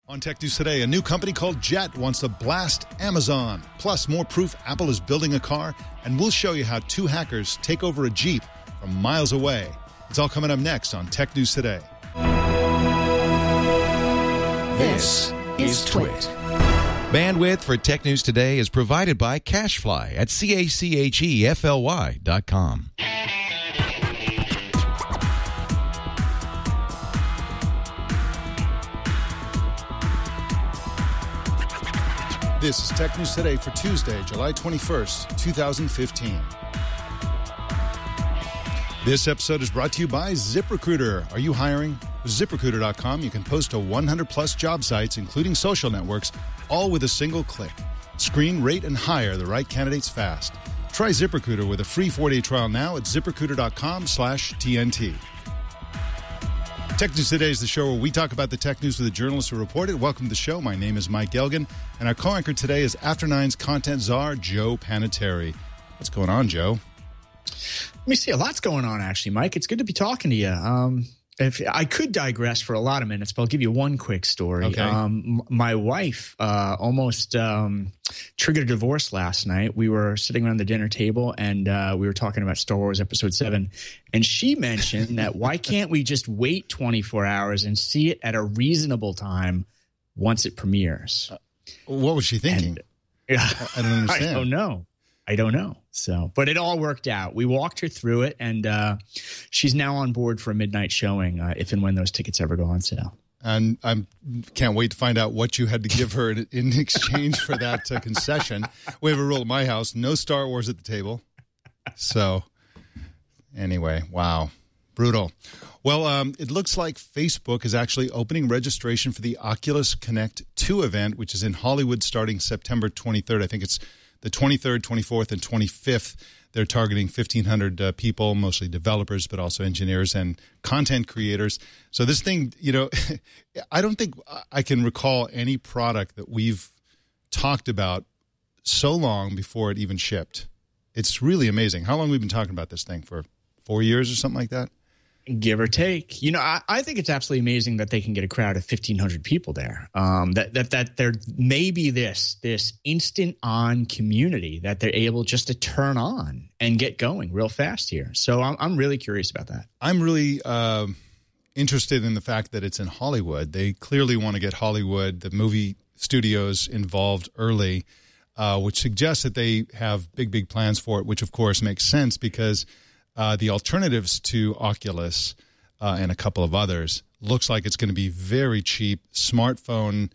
On Tech News Today, a new company called Jet wants to blast Amazon. Plus, more proof Apple is building a car, and we'll show you how two hackers take over a Jeep from miles away. It's all coming up next on Tech News Today. This is Twit. Bandwidth for Tech News Today is provided by CacheFly at CACHEFLY.com. This is Tech News Today for Tuesday, July 21st, 2015. This episode is brought to you by ZipRecruiter. Are you hiring? With ZipRecruiter.com, you can post to 100-plus job sites, including social networks, all with a single click. Screen, rate, and hire the right candidates fast. Try ZipRecruiter with a free 4-day trial now at ZipRecruiter.com/TNT. Tech News Today is the show where we talk about the tech news with the journalists who report it. Welcome to the show. My name is Mike Gelgan, and our co-anchor today is After Nine's content czar, Joe Panettiere. What's going on, Joe? Let me see. A lot's going on, actually, Mike. It's good to be talking to you. If I could digress for a lot of minutes, but I'll give you one quick story. Okay. My wife almost triggered a divorce last night. We were sitting around the dinner table, and we were talking about Star Wars Episode 7. And she mentioned that why can't we just wait 24 hours and see it at a reasonable time once it premieres? What was she thinking? And, I don't understand. I don't know. So, but it all worked out. We walked her through it, and she's now on board for a midnight showing if and when those tickets ever go on sale. And I can't wait to find out what you had to give her in exchange for that concession. We have a rule at my house, no Star Wars at the table. So anyway, wow. Brutal. Well, it looks like Facebook is actually opening registration for the Oculus Connect 2 event, which is in Hollywood starting September 23rd. I think it's the 23rd, 24th, and 25th. They're targeting 1,500 people, mostly developers, but also engineers and content creators. So this thing, I don't think I can recall any product that we've talked about so long before it even shipped. It's really amazing. How long have we been talking about this thing? For 4 years or something like that? Give or take. I think it's absolutely amazing that they can get a crowd of 1,500 people there. That there may be this instant on community that they're able just to turn on and get going real fast here. So I'm really curious about that. I'm really interested in the fact that it's in Hollywood. They clearly want to get Hollywood, the movie studios, involved early, which suggests that they have big plans for it, which of course makes sense because the alternatives to Oculus and a couple of others looks like it's going to be very cheap, smartphone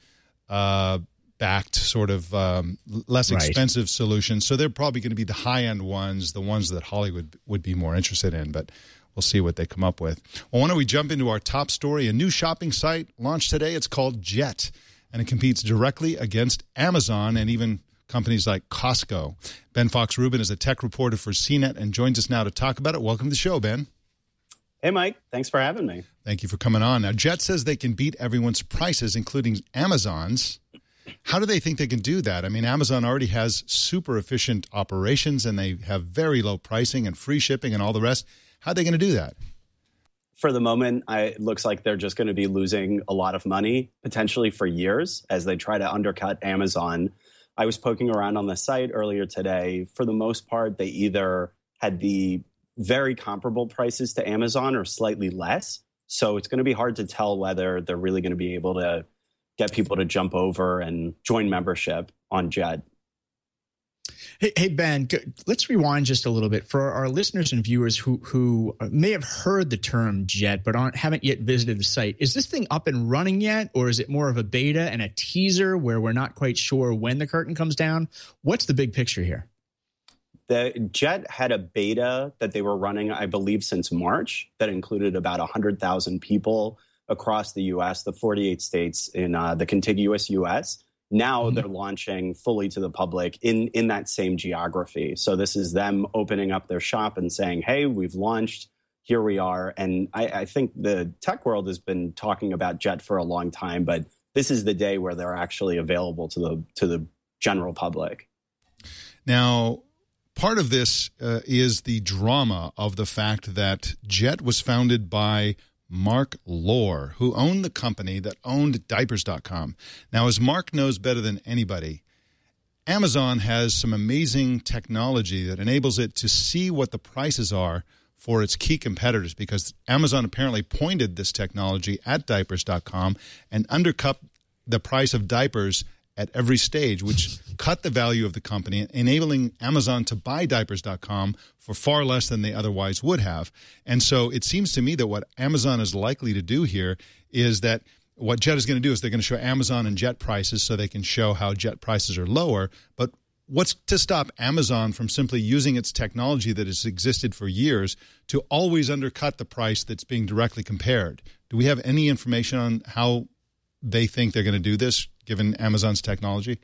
backed, sort of less expensive solutions. So they're probably going to be the high-end ones, the ones that Hollywood would be more interested in. But we'll see what they come up with. Well, why don't we jump into our top story? A new shopping site launched today. It's called Jet, and it competes directly against Amazon and even companies like Costco. Ben Fox-Rubin is a tech reporter for CNET and joins us now to talk about it. Welcome to the show, Ben. Hey, Mike. Thanks for having me. Thank you for coming on. Now, Jet says they can beat everyone's prices, including Amazon's. How do they think they can do that? I mean, Amazon already has super efficient operations, and they have very low pricing and free shipping and all the rest. How are they going to do that? For the moment, it looks like they're just going to be losing a lot of money, potentially for years, as they try to undercut Amazon. I was poking around on the site earlier today. For the most part, they either had the very comparable prices to Amazon or slightly less. So it's going to be hard to tell whether they're really going to be able to get people to jump over and join membership on Jet. Hey, Ben, let's rewind just a little bit for our listeners and viewers who may have heard the term Jet but haven't yet visited the site. Is this thing up and running yet, or is it more of a beta and a teaser where we're not quite sure when the curtain comes down? What's the big picture here? The Jet had a beta that they were running, I believe, since March that included about 100,000 people across the U.S., the 48 states in the contiguous U.S., Now they're launching fully to the public in that same geography. So this is them opening up their shop and saying, hey, we've launched, here we are. And I think the tech world has been talking about Jet for a long time, but this is the day where they're actually available to the general public. Now, part of this is the drama of the fact that Jet was founded by Mark Lore, who owned the company that owned Diapers.com. Now, as Mark knows better than anybody, Amazon has some amazing technology that enables it to see what the prices are for its key competitors, because Amazon apparently pointed this technology at Diapers.com and undercut the price of diapers at every stage, which cut the value of the company, enabling Amazon to buy Diapers.com for far less than they otherwise would have. And so it seems to me that what Amazon is likely to do here is that what Jet is going to do is they're going to show Amazon and Jet prices so they can show how Jet prices are lower. But what's to stop Amazon from simply using its technology that has existed for years to always undercut the price that's being directly compared? Do we have any information on how they think they're going to do this, given Amazon's technology?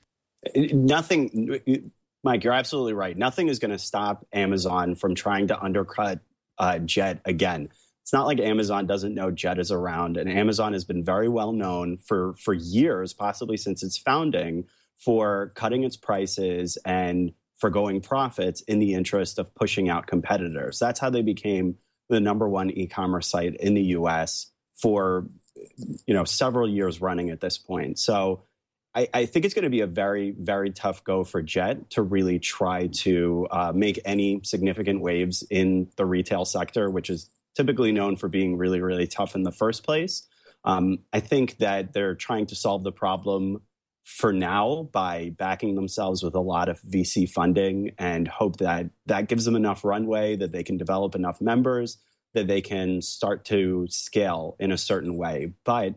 Nothing, Mike, you're absolutely right. Nothing is going to stop Amazon from trying to undercut Jet again. It's not like Amazon doesn't know Jet is around, and Amazon has been very well known for years, possibly since its founding, for cutting its prices and forgoing profits in the interest of pushing out competitors. That's how they became the number one e-commerce site in the U.S. for several years running at this point. So I think it's going to be a very, very tough go for Jet to really try to make any significant waves in the retail sector, which is typically known for being really, really tough in the first place. I think that they're trying to solve the problem for now by backing themselves with a lot of VC funding and hope that that gives them enough runway, that they can develop enough members, that they can start to scale in a certain way. But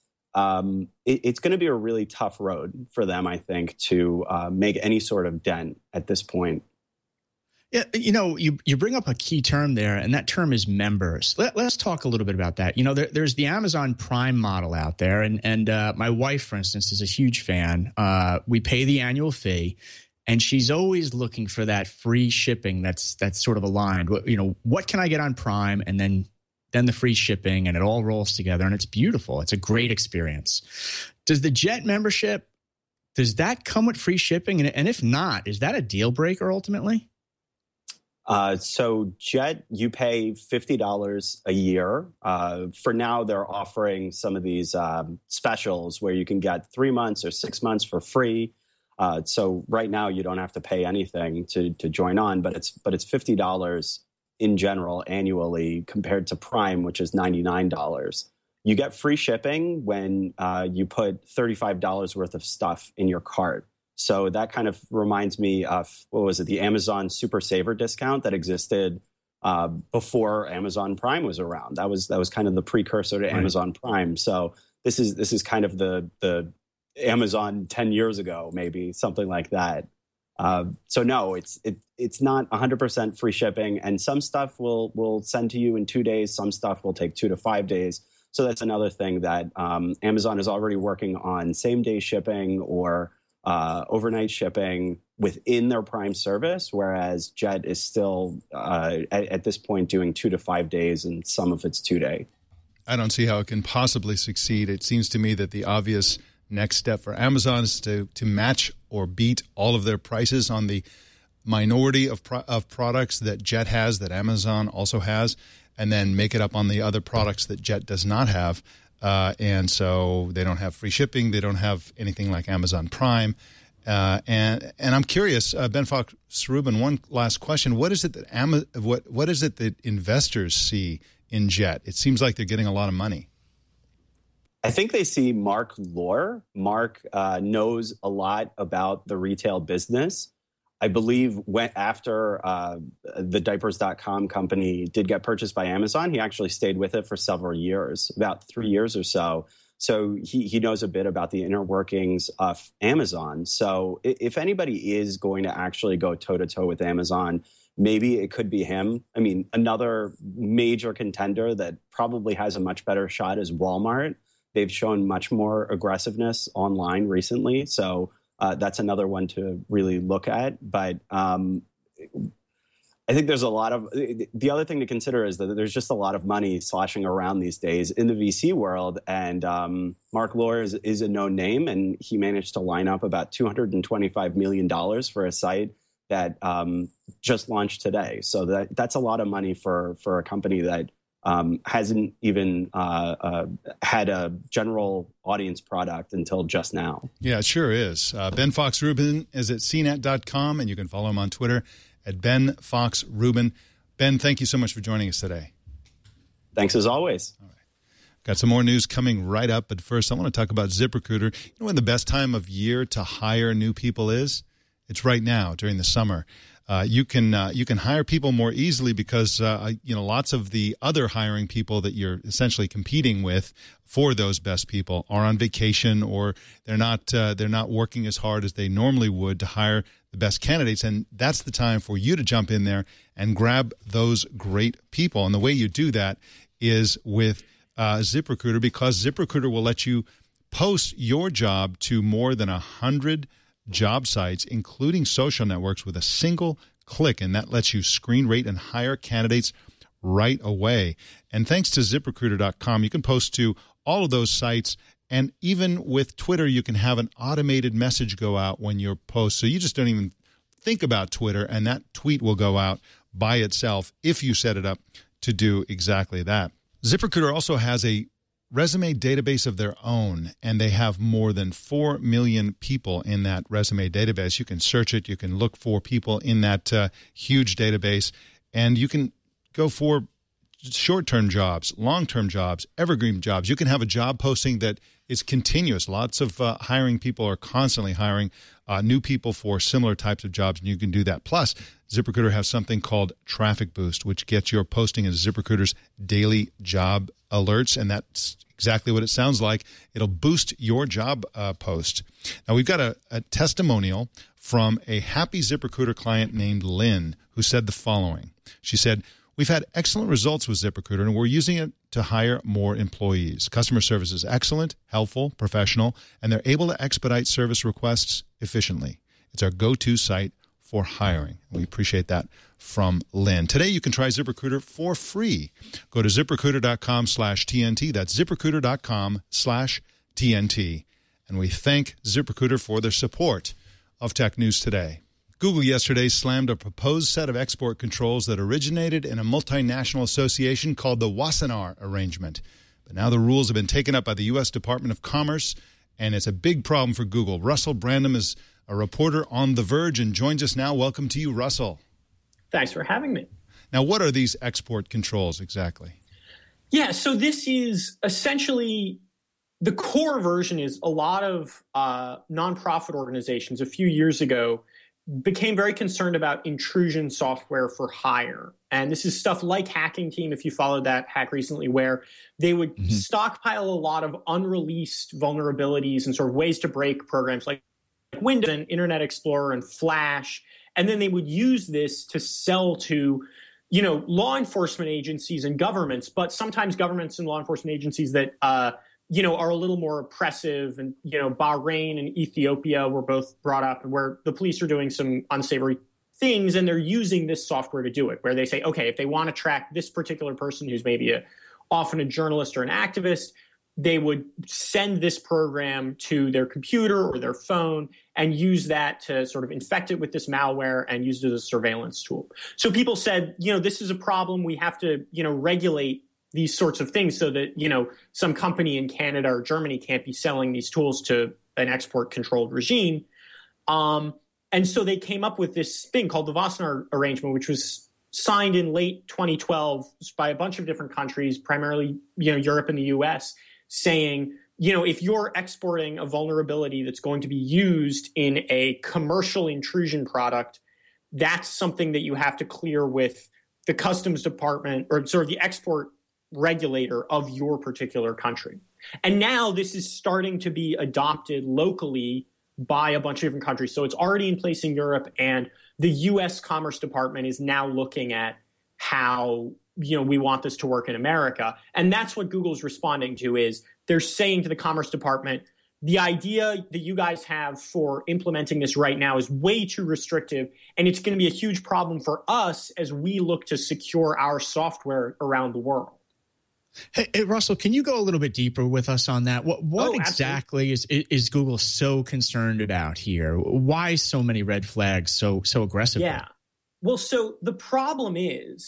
it's going to be a really tough road for them, I think, to make any sort of dent at this point. Yeah, you bring up a key term there, and that term is members. Let's talk a little bit about that. There's the Amazon Prime model out there, and my wife, for instance, is a huge fan. We pay the annual fee, and she's always looking for that free shipping that's sort of aligned. What can I get on Prime, and then the free shipping, and it all rolls together, and it's beautiful. It's a great experience. Does the Jet membership, does that come with free shipping? And if not, is that a deal breaker ultimately? So Jet, you pay $50 a year. For now, they're offering some of these specials where you can get 3 months or 6 months for free. So right now, you don't have to pay anything to join on, but it's $50 in general annually compared to Prime, which is $99. You get free shipping when you put $35 worth of stuff in your cart. So that kind of reminds me of, the Amazon Super Saver discount that existed before Amazon Prime was around. That was kind of the precursor to Amazon Prime. So this is kind of the Amazon 10 years ago, maybe something like that. So no, it's not 100% free shipping, and some stuff will send to you in 2 days. Some stuff will take 2 to 5 days. So that's another thing that Amazon is already working on: same-day shipping or overnight shipping within their Prime service, whereas Jet is still at this point doing 2 to 5 days, and some of it's 2 day. I don't see how it can possibly succeed. It seems to me that the obvious next step for Amazon is to match or beat all of their prices on the minority of products that Jet has, that Amazon also has, and then make it up on the other products that Jet does not have. And so they don't have free shipping. They don't have anything like Amazon Prime. And I'm curious, Ben Fox-Rubin, one last question. What is it that what is it that investors see in Jet? It seems like they're getting a lot of money. I think they see Mark Lore. Mark knows a lot about the retail business. I believe after the Diapers.com company did get purchased by Amazon, he actually stayed with it for several years, about 3 years or so. So he knows a bit about the inner workings of Amazon. So if anybody is going to actually go toe-to-toe with Amazon, maybe it could be him. I mean, another major contender that probably has a much better shot is Walmart. They've shown much more aggressiveness online recently. So that's another one to really look at. But I think there's a lot of the other thing to consider is that there's just a lot of money sloshing around these days in the VC world. And Mark Lore is a known name, and he managed to line up about $225 million for a site that just launched today. So that's a lot of money for a company that hasn't even had a general audience product until just now. Yeah, it sure is. Ben Fox Rubin is at cnet.com, and you can follow him on Twitter at Ben Fox Rubin. Ben, thank you so much for joining us today. Thanks as always. All right. Got some more news coming right up, but first I want to talk about ZipRecruiter. You know when the best time of year to hire new people is? It's right now during the summer. You can hire people more easily because lots of the other hiring people that you're essentially competing with for those best people are on vacation, or they're not working as hard as they normally would to hire the best candidates, and that's the time for you to jump in there and grab those great people. And the way you do that is with ZipRecruiter, because ZipRecruiter will let you post your job to more than 100 job sites, including social networks, with a single click, and that lets you screen, rate, and hire candidates right away. And thanks to ZipRecruiter.com, you can post to all of those sites, and even with Twitter, you can have an automated message go out when you post. So you just don't even think about Twitter, and that tweet will go out by itself if you set it up to do exactly that. ZipRecruiter also has a resume database of their own, and they have more than 4 million people in that resume database. You can search it. You can look for people in that huge database, and you can go for short-term jobs, long-term jobs, evergreen jobs. You can have a job posting that is continuous. Lots of hiring people are constantly hiring new people for similar types of jobs, and you can do that. Plus, ZipRecruiter has something called Traffic Boost, which gets your posting as ZipRecruiter's daily job alerts, and that's exactly what it sounds like. It'll boost your job post. Now, we've got a testimonial from a happy ZipRecruiter client named Lynn, who said the following. She said, "We've had excellent results with ZipRecruiter, and we're using it to hire more employees. Customer service is excellent, helpful, professional, and they're able to expedite service requests efficiently. It's our go-to site for hiring." We appreciate that from Lynn. Today, you can try ZipRecruiter for free. Go to ZipRecruiter.com/TNT. That's ZipRecruiter.com/TNT. And we thank ZipRecruiter for their support of Tech News Today. Google yesterday slammed a proposed set of export controls that originated in a multinational association called the Wassenaar Arrangement. But now the rules have been taken up by the U.S. Department of Commerce, and it's a big problem for Google. Russell Brandom is a reporter on The Verge and joins us now. Welcome to you, Russell. Thanks for having me. Now, what are these export controls exactly? Yeah, so this is essentially the core version is a lot of nonprofit organizations a few years ago became very concerned about intrusion software for hire. And this is stuff like Hacking Team, if you followed that hack recently, where they would stockpile a lot of unreleased vulnerabilities and sort of ways to break programs like Windows and Internet Explorer and Flash. And then they would use this to sell to, law enforcement agencies and governments, but sometimes governments and law enforcement agencies that, are a little more oppressive. And, Bahrain and Ethiopia were both brought up, where the police are doing some unsavory things, and they're using this software to do it, where they say, okay, if they want to track this particular person who's maybe often a journalist or an activist, they would send this program to their computer or their phone and use that to sort of infect it with this malware and use it as a surveillance tool. So people said, this is a problem. We have to, regulate these sorts of things so that, some company in Canada or Germany can't be selling these tools to an export controlled regime. And so they came up with this thing called the Wassenaar Arrangement, which was signed in late 2012 by a bunch of different countries, primarily, Europe and the US, saying, if you're exporting a vulnerability that's going to be used in a commercial intrusion product, that's something that you have to clear with the Customs Department or sort of the export regulator of your particular country. And now this is starting to be adopted locally by a bunch of different countries. So it's already in place in Europe, and the U.S. Commerce Department is now looking at how, we want this to work in America. And that's what Google's responding to is they're saying to the Commerce Department, the idea that you guys have for implementing this right now is way too restrictive, and it's going to be a huge problem for us as we look to secure our software around the world. Hey, Russell, can you go a little bit deeper with us on that? What exactly is Google so concerned about here? Why so many red flags so aggressively? Yeah. Well, so the problem is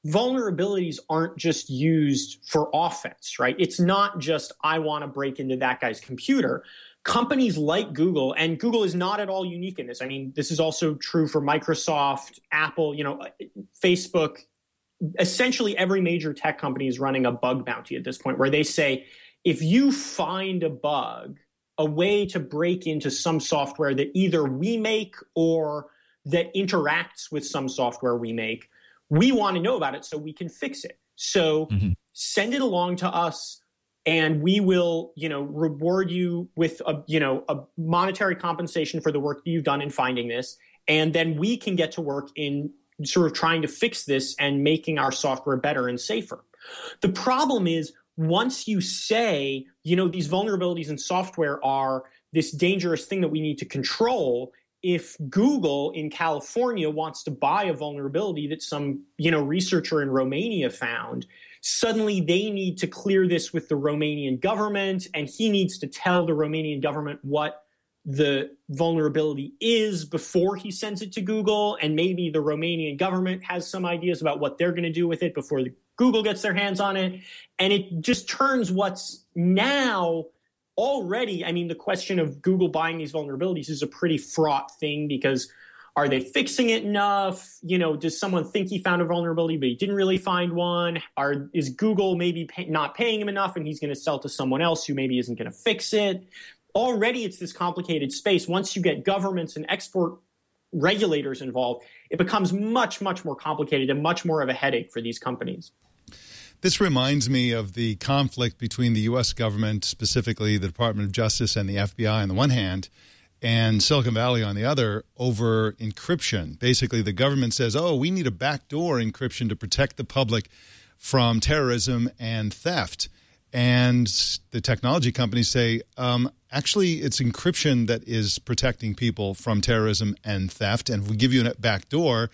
vulnerabilities aren't just used for offense, right? It's not just, I want to break into that guy's computer. Companies like Google, and Google is not at all unique in this. I mean, this is also true for Microsoft, Apple, Facebook. Essentially, every major tech company is running a bug bounty at this point, where they say, if you find a bug, a way to break into some software that either we make or that interacts with some software we make, we want to know about it so we can fix it. So send it along to us, and we will, reward you with a monetary compensation for the work that you've done in finding this. And then we can get to work in sort of trying to fix this and making our software better and safer. The problem is, once you say, these vulnerabilities in software are this dangerous thing that we need to control, if Google in California wants to buy a vulnerability that some, researcher in Romania found, suddenly they need to clear this with the Romanian government, and he needs to tell the Romanian government what the vulnerability is before he sends it to Google. And maybe the Romanian government has some ideas about what they're going to do with it before Google gets their hands on it. And it just turns what's now already, the question of Google buying these vulnerabilities is a pretty fraught thing, because are they fixing it enough? Does someone think he found a vulnerability, but he didn't really find one? Is Google maybe not paying him enough, and he's going to sell to someone else who maybe isn't going to fix it? Already it's this complicated space. Once you get governments and export regulators involved, it becomes much, much more complicated and much more of a headache for these companies. This reminds me of the conflict between the U.S. government, specifically the Department of Justice and the FBI on the one hand, and Silicon Valley on the other, over encryption. Basically, the government says, we need a backdoor encryption to protect the public from terrorism and theft. And the technology companies say, actually, it's encryption that is protecting people from terrorism and theft. And if we give you a backdoor,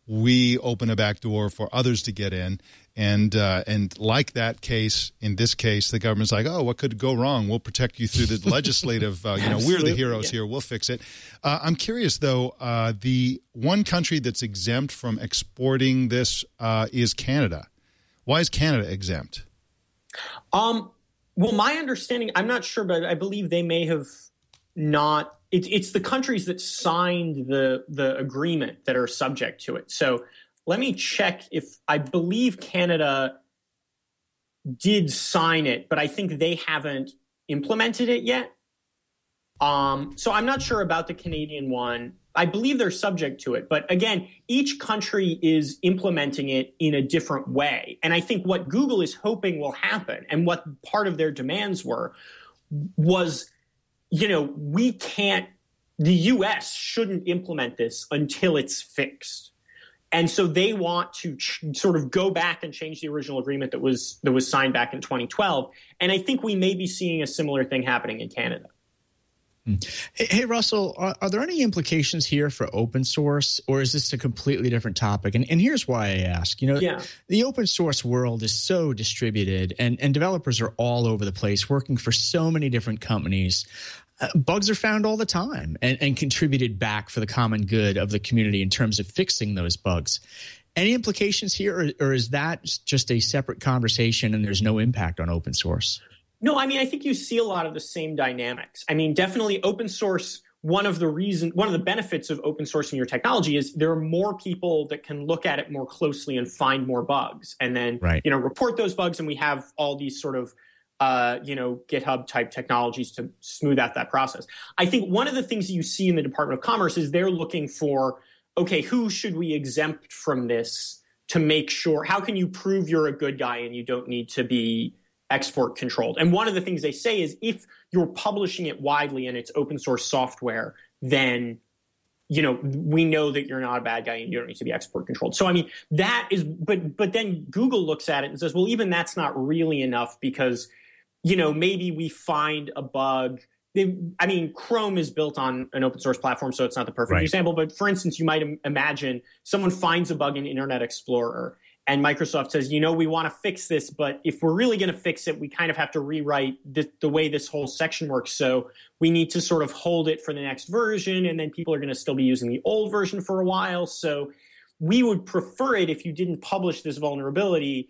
we open a backdoor for others to get in. And like that case, in this case, the government's like, what could go wrong? We'll protect you through the legislative, we're the heroes here. We'll fix it. I'm curious, though, the one country that's exempt from exporting this is Canada. Why is Canada exempt? Well, my understanding, I'm not sure, but I believe they may have not. It's the countries that signed the agreement that are subject to it. So let me check if I believe Canada did sign it, but I think they haven't implemented it yet. So I'm not sure about the Canadian one. I believe they're subject to it. But again, each country is implementing it in a different way. And I think what Google is hoping will happen, and what part of their demands was, the U.S. shouldn't implement this until it's fixed. And so they want to sort of go back and change the original agreement that was signed back in 2012. And I think we may be seeing a similar thing happening in Canada. Hey, Russell, are there any implications here for open source, or is this a completely different topic? And here's why I ask. The open source world is so distributed, and developers are all over the place working for so many different companies. Bugs are found all the time and contributed back for the common good of the community in terms of fixing those bugs. Any implications here, or is that just a separate conversation and there's no impact on open source? No, I think you see a lot of the same dynamics. Definitely open source, one of the benefits of open sourcing your technology is there are more people that can look at it more closely and find more bugs, and then report those bugs, and we have all these sort of GitHub type technologies to smooth out that process. I think one of the things that you see in the Department of Commerce is they're looking for, okay, who should we exempt from this to make sure, how can you prove you're a good guy and you don't need to be export controlled? And one of the things they say is if you're publishing it widely and it's open source software, then we know that you're not a bad guy and you don't need to be export controlled. So that is, but then Google looks at it and says, well, even that's not really enough, because maybe we find a bug. Chrome is built on an open source platform, so it's not the perfect example. But for instance, you might imagine someone finds a bug in Internet Explorer, and Microsoft says, we want to fix this, but if we're really going to fix it, we kind of have to rewrite the way this whole section works. So we need to sort of hold it for the next version, and then people are going to still be using the old version for a while. So we would prefer it if you didn't publish this vulnerability,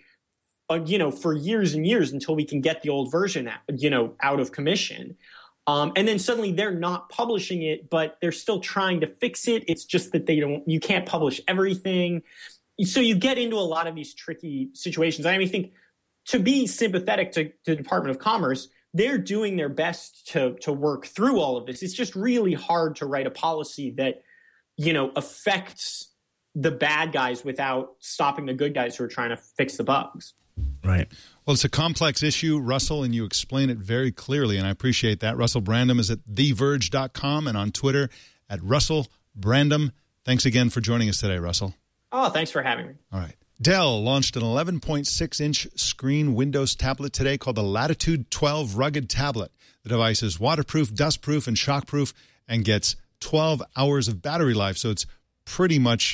for years and years until we can get the old version out of commission. And then suddenly they're not publishing it, but they're still trying to fix it. It's just that you can't publish everything. So you get into a lot of these tricky situations. I think to be sympathetic to the Department of Commerce, they're doing their best to work through all of this. It's just really hard to write a policy that, affects the bad guys without stopping the good guys who are trying to fix the bugs. Right. Well, it's a complex issue, Russell, and you explain it very clearly, and I appreciate that. Russell Brandom is at TheVerge.com and on Twitter at Russell Brandom. Thanks again for joining us today, Russell. Oh, thanks for having me. All right. Dell launched an 11.6-inch screen Windows tablet today called the Latitude 12 Rugged Tablet. The device is waterproof, dustproof, and shockproof and gets 12 hours of battery life, so it's pretty much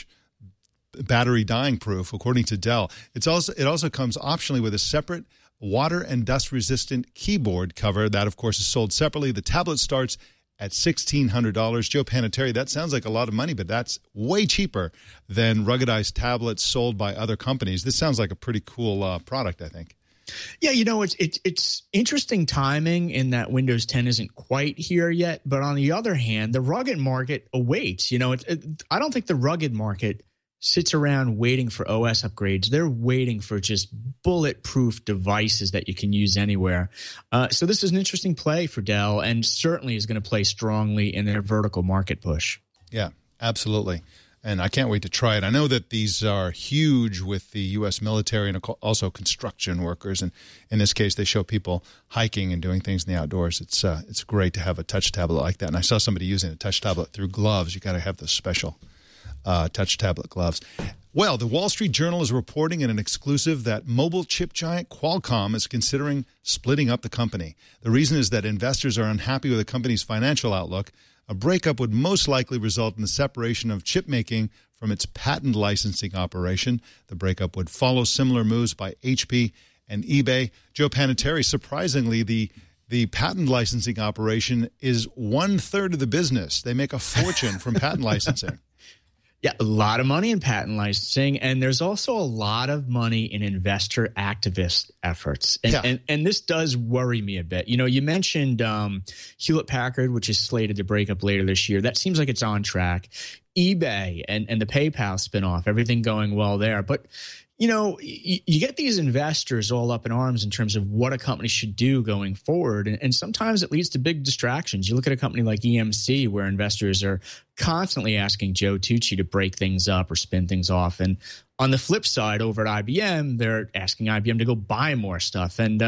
battery dying proof, according to Dell. It also comes optionally with a separate water and dust resistant keyboard cover. That, of course, is sold separately. The tablet starts at $1,600. Joe Panettiere, that sounds like a lot of money, but that's way cheaper than ruggedized tablets sold by other companies. This sounds like a pretty cool product, I think. Yeah, it's interesting timing in that Windows 10 isn't quite here yet. But on the other hand, the rugged market awaits. I don't think the rugged market sits around waiting for OS upgrades. They're waiting for just bulletproof devices that you can use anywhere. So this is an interesting play for Dell and certainly is going to play strongly in their vertical market push. Yeah, absolutely. And I can't wait to try it. I know that these are huge with the U.S. military and also construction workers. And in this case, they show people hiking and doing things in the outdoors. It's great to have a touch tablet like that. And I saw somebody using a touch tablet through gloves. You got to have those special touch tablet gloves. Well, the Wall Street Journal is reporting in an exclusive that mobile chip giant Qualcomm is considering splitting up the company. The reason is that investors are unhappy with the company's financial outlook. A breakup would most likely result in the separation of chip making from its patent licensing operation. The breakup would follow similar moves by HP and eBay. Joe Panettiere, surprisingly, the patent licensing operation is 1/3 of the business. They make a fortune from patent licensing. Yeah, a lot of money in patent licensing, and there's also a lot of money in investor activist efforts. And this does worry me a bit. You mentioned Hewlett-Packard, which is slated to break up later this year. That seems like it's on track. eBay and the PayPal spinoff, everything going well there. But you get these investors all up in arms in terms of what a company should do going forward. And sometimes it leads to big distractions. You look at a company like EMC, where investors are constantly asking Joe Tucci to break things up or spin things off. And on the flip side, over at IBM, they're asking IBM to go buy more stuff. And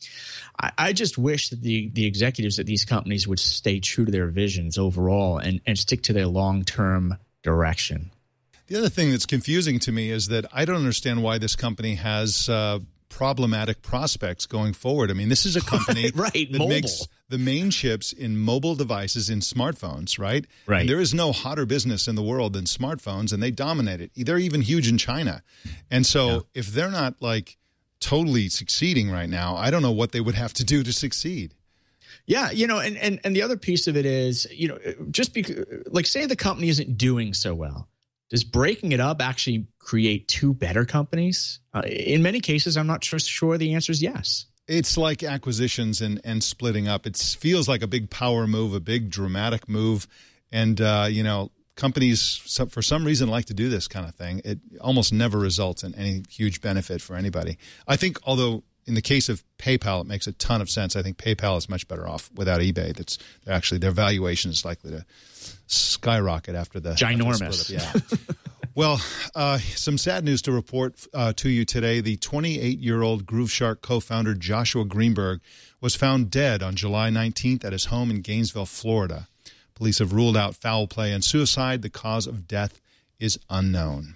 I just wish that the executives at these companies would stay true to their visions overall and stick to their long-term direction. The other thing that's confusing to me is that I don't understand why this company has problematic prospects going forward. I mean, this is a company that makes the main chips in mobile devices, in smartphones, right? Right. And there is no hotter business in the world than smartphones, and they dominate it. They're even huge in China. And so if they're not totally succeeding right now, I don't know what they would have to do to succeed. Yeah, and the other piece of it is, just because, say the company isn't doing so well, does breaking it up actually create two better companies? In many cases, I'm not sure the answer is yes. It's like acquisitions and splitting up. It feels like a big power move, a big dramatic move. And, companies, for some reason, like to do this kind of thing. It almost never results in any huge benefit for anybody. I think, although in the case of PayPal, it makes a ton of sense. I think PayPal is much better off without eBay. Their valuation is likely to skyrocket after the ginormous. Yeah. Well, some sad news to report to you today. The 28-year-old Grooveshark co-founder Joshua Greenberg was found dead on July 19th at his home in Gainesville, Florida. Police have ruled out foul play and suicide. The cause of death is unknown.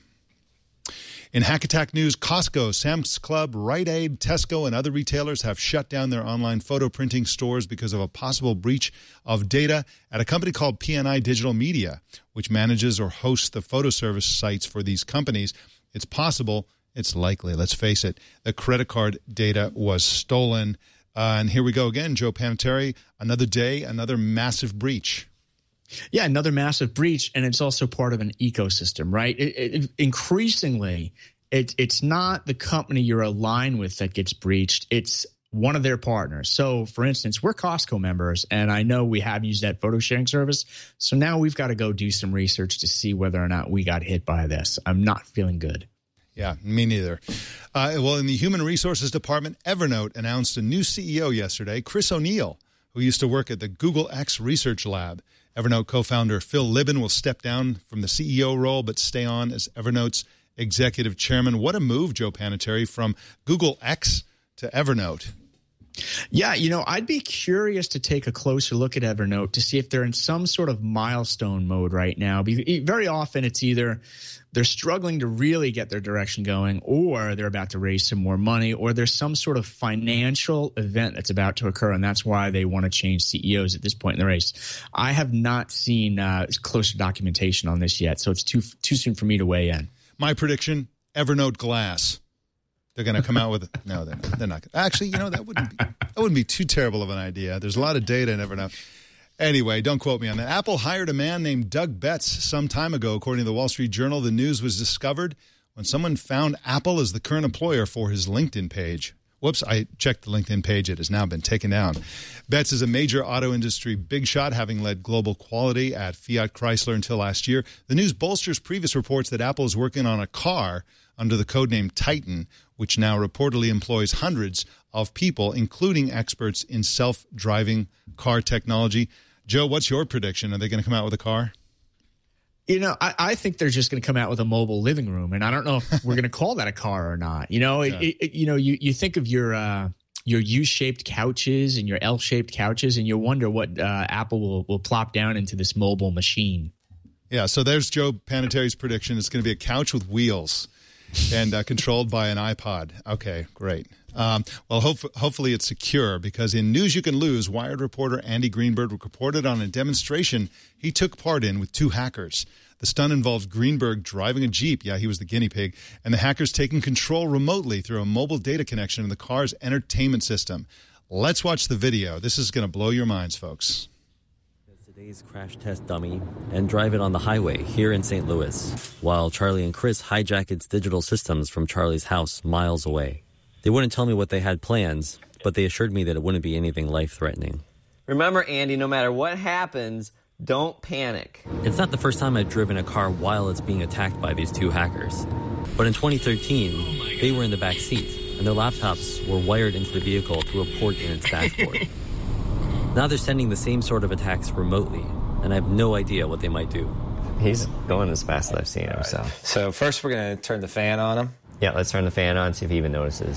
In Hack Attack news, Costco, Sam's Club, Rite Aid, Tesco, and other retailers have shut down their online photo printing stores because of a possible breach of data at a company called PNI Digital Media, which manages or hosts the photo service sites for these companies. It's possible, it's likely, let's face it, the credit card data was stolen. And here we go again, Joe Panettiere, another day, another massive breach. Yeah, another massive breach, and it's also part of an ecosystem, right? Increasingly, it's not the company you're aligned with that gets breached. It's one of their partners. So, for instance, we're Costco members, and I know we have used that photo sharing service. So now we've got to go do some research to see whether or not we got hit by this. I'm not feeling good. Yeah, me neither. Well, in the Human Resources Department, Evernote announced a new CEO yesterday, Chris O'Neill, who used to work at the Google X Research Lab. Evernote co-founder Phil Libin will step down from the CEO role but stay on as Evernote's executive chairman. What a move, Joe Panettiere, from Google X to Evernote. Yeah, I'd be curious to take a closer look at Evernote to see if they're in some sort of milestone mode right now. Very often it's either they're struggling to really get their direction going, or they're about to raise some more money, or there's some sort of financial event that's about to occur, and that's why they want to change CEOs at this point in the race. I have not seen closer documentation on this yet, so it's too soon for me to weigh in. My prediction, Evernote Glass. They're going to come out with – no, they're not. Actually, that wouldn't be too terrible of an idea. There's a lot of data in Evernote. Anyway, don't quote me on that. Apple hired a man named Doug Betts some time ago. According to the Wall Street Journal, the news was discovered when someone found Apple as the current employer for his LinkedIn page. Whoops, I checked the LinkedIn page. It has now been taken down. Betts is a major auto industry big shot, having led global quality at Fiat Chrysler until last year. The news bolsters previous reports that Apple is working on a car under the codename Titan, which now reportedly employs hundreds of people, including experts in self-driving car technology. Joe, what's your prediction? Are they going to come out with a car? I think they're just going to come out with a mobile living room, and I don't know if we're going to call that a car or not. You think of your U-shaped couches and your L-shaped couches, and you wonder what Apple will plop down into this mobile machine. Yeah, so there's Joe Panettiere's prediction. It's going to be a couch with wheels and controlled by an iPod. Okay, great. Well, hopefully it's secure, because in News You Can Lose, Wired reporter Andy Greenberg reported on a demonstration he took part in with two hackers. The stunt involved Greenberg driving a Jeep. Yeah, he was the guinea pig. And the hackers taking control remotely through a mobile data connection in the car's entertainment system. Let's watch the video. This is going to blow your minds, folks. Today's crash test dummy and drive it on the highway here in St. Louis, while Charlie and Chris hijack its digital systems from Charlie's house miles away. They wouldn't tell me what they had plans, but they assured me that it wouldn't be anything life-threatening. Remember, Andy, no matter what happens, don't panic. It's not the first time I've driven a car while it's being attacked by these two hackers. But in 2013, they were in the back seat, and their laptops were wired into the vehicle through a port in its dashboard. Now they're sending the same sort of attacks remotely, and I have no idea what they might do. He's going as fast as I've seen him, so. So first we're going to turn the fan on him. Yeah, let's turn the fan on, see if he even notices.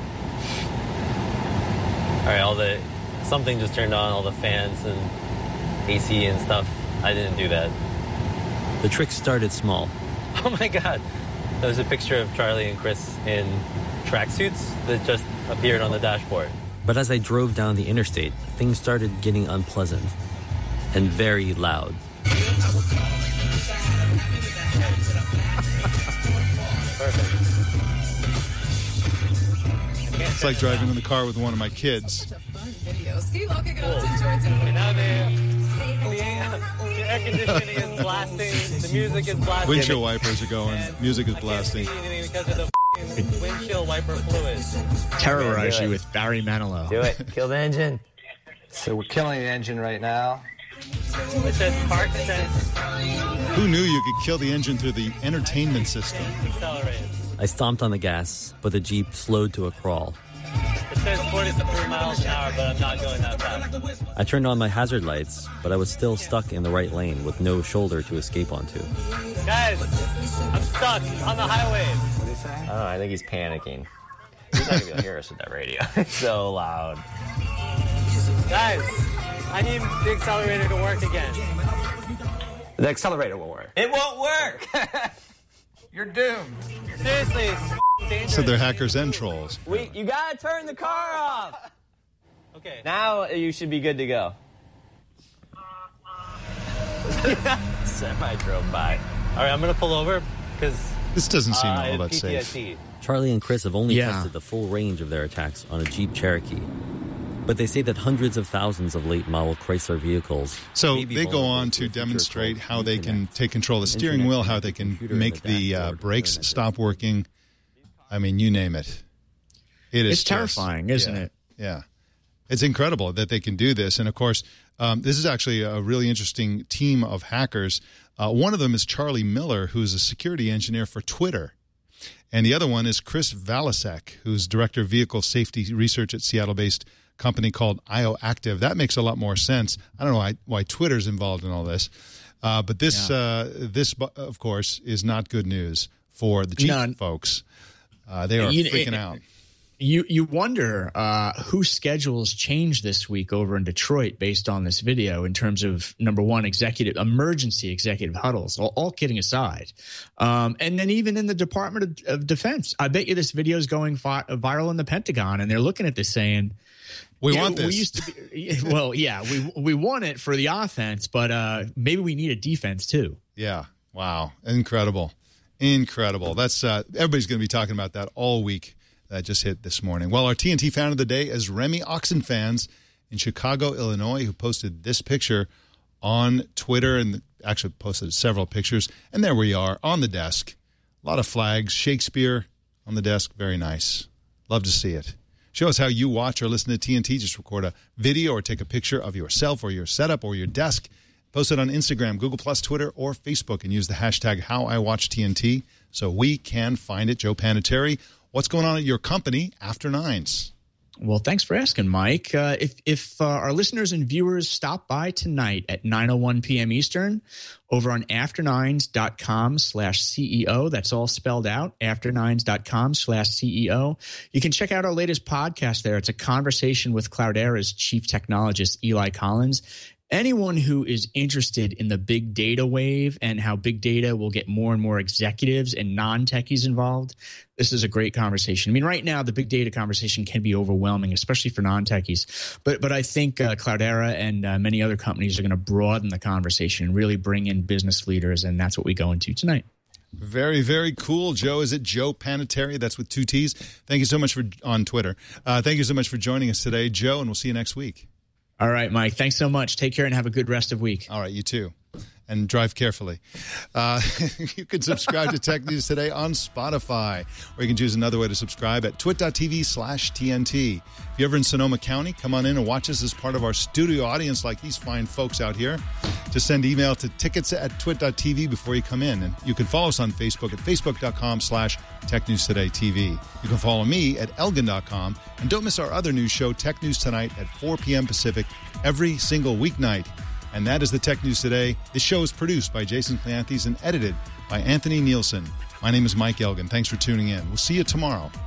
All right, something just turned on, all the fans and AC and stuff. I didn't do that. The trick started small. Oh my God. There's a picture of Charlie and Chris in tracksuits that just appeared on the dashboard. But as I drove down the interstate, things started getting unpleasant and very loud. Perfect. It's like driving in the car with one of my kids. Now the air conditioning is blasting, the music is blasting. Windshield wipers are going, music is blasting. Because of the windshield wiper fluid. Terrorize you with Barry Manilow. Do it. Kill the engine. So we're killing the engine right now. It says park sense. Who knew you could kill the engine through the entertainment system? Accelerated. I stomped on the gas, but the Jeep slowed to a crawl. It says 43 miles an hour, but I'm not going that fast. I turned on my hazard lights, but I was still stuck in the right lane with no shoulder to escape onto. Guys, I'm stuck on the highway. What did he say? I don't know, I think he's panicking. He's not going to be able to hear us with that radio. It's so loud. Guys, I need the accelerator to work again. The accelerator will work. It won't work. You're doomed. Seriously, it's dangerous. So they're hackers and trolls. You got to turn the car off. Okay. Now you should be good to go. Semi drove by. All right, I'm going to pull over because This doesn't seem all that safe. Charlie and Chris have only tested the full range of their attacks on a Jeep Cherokee. But they say that hundreds of thousands of late model Chrysler vehicles. So they go on to demonstrate how they can take control of the steering wheel, how they can make the brakes stop working. I mean, you name it. It's terrifying, isn't it? Yeah. It's incredible that they can do this. And, of course, this is actually a really interesting team of hackers. One of them is Charlie Miller, who's a security engineer for Twitter. And the other one is Chris Valasek, who's director of vehicle safety research at Seattle-based company called IOActive. That makes a lot more sense. I don't know why Twitter's involved in all this. But this, of course, is not good news for the Jeep folks. They are freaking out. You wonder whose schedules changed this week over in Detroit based on this video in terms of, number one, emergency executive huddles, all kidding aside. And then even in the Department of Defense, I bet you this video is going viral in the Pentagon, and they're looking at this saying, we want this. We used to be, well, yeah, we want it for the offense, but maybe we need a defense too. Yeah. Wow. Incredible. That's everybody's going to be talking about that all week. That just hit this morning. Well, our TNT fan of the day is Remy Oxenfans in Chicago, Illinois, who posted this picture on Twitter and actually posted several pictures. And there we are on the desk. A lot of flags, Shakespeare on the desk. Very nice. Love to see it. Show us how you watch or listen to TNT. Just record a video or take a picture of yourself or your setup or your desk. Post it on Instagram, Google+, Twitter, or Facebook, and use the hashtag HowIWatchTNT so we can find it. Joe Panettiere, what's going on at your company after nines? Well, thanks for asking, Mike. If our listeners and viewers stop by tonight at 9:01 p.m. Eastern over on afternines.com/CEO, that's all spelled out, afternines.com/CEO, you can check out our latest podcast there. It's a conversation with Cloudera's chief technologist, Eli Collins. Anyone who is interested in the big data wave and how big data will get more and more executives and non-techies involved, this is a great conversation. I mean, right now, the big data conversation can be overwhelming, especially for non-techies. But I think Cloudera and many other companies are going to broaden the conversation and really bring in business leaders, and that's what we go into tonight. Very, very cool. Joe, is it Joe Panettiere? That's with 2 T's. Thank you so much on Twitter. Thank you so much for joining us today, Joe, and we'll see you next week. All right, Mike. Thanks so much. Take care and have a good rest of week. All right, you too. And drive carefully. You can subscribe to Tech News Today on Spotify, or you can choose another way to subscribe at twit.tv/TNT. If you're ever in Sonoma County, come on in and watch us as part of our studio audience like these fine folks out here. Just send email to tickets@twit.tv before you come in. And you can follow us on Facebook at facebook.com/TechNewsTodayTV. You can follow me at elgin.com. And don't miss our other news show, Tech News Tonight, at 4 p.m. Pacific, every single weeknight. And that is the Tech News Today. This show is produced by Jason Cleanthes and edited by Anthony Nielsen. My name is Mike Elgin. Thanks for tuning in. We'll see you tomorrow.